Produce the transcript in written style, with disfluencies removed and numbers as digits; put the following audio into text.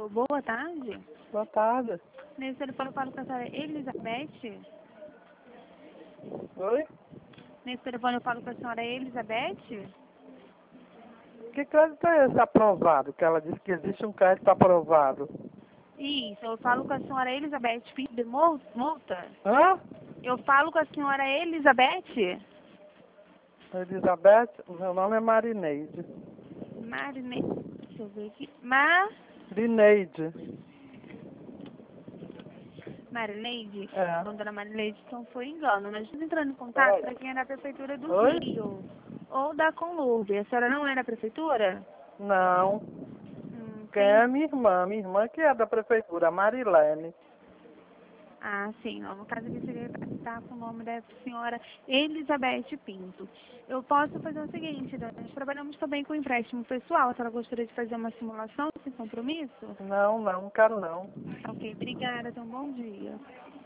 Boa tarde. Boa tarde. Nesse telefone eu falo com a senhora Elizabeth. Oi? Nesse telefone eu falo com a senhora Elizabeth. Que crédito é esse aprovado? Que ela disse que existe um crédito aprovado. Isso, eu falo com a senhora Elizabeth Pinto de Multa. Hã? Eu falo com a senhora Elizabeth. Elizabeth, meu nome é Marineide. Deixa eu ver aqui. Marineide. Marineide? É. Bom, dona Marineide, então foi engano. Nós estamos entrando em contato para quem é da Prefeitura do Oi? Rio. Ou da Conlurb. A senhora não é da Prefeitura? Não. Quem Tem... é minha irmã? Minha irmã que é da prefeitura, a Marilene. Ah, sim. Não, no caso aqui seria estar com o nome da senhora Elizabeth Pinto. Eu posso fazer o seguinte, nós trabalhamos também com empréstimo pessoal. A senhora gostaria de fazer uma simulação sem compromisso? Não quero não. Ok, obrigada. Então, bom dia.